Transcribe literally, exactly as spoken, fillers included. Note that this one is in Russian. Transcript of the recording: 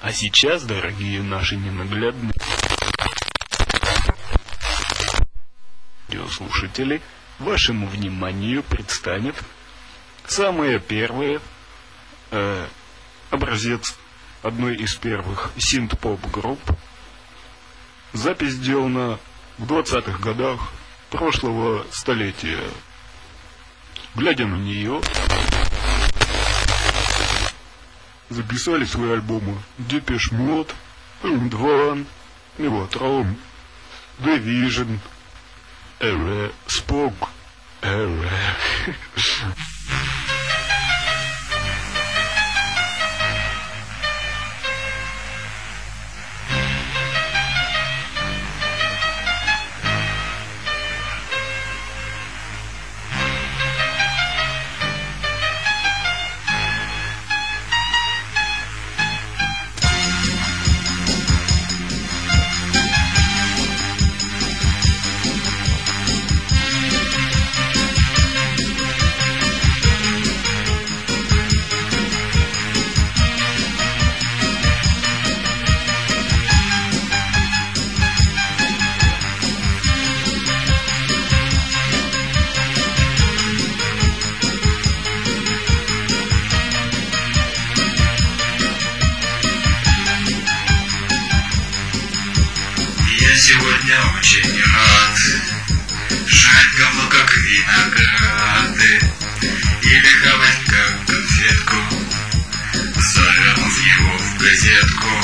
А сейчас, дорогие наши ненаглядные радиослушатели, вашему вниманию предстанет самое первое э, образец одной из первых синт-поп-групп. Запись сделана в двадцатых годах прошлого столетия. Глядя на нее, записали свои альбомы Depeche Mode, One, Mellotron, Division, Эре, Спог, Эре. Я сегодня очень рад жать говно, как винограды, или хавать, как конфетку, завернув его в газетку.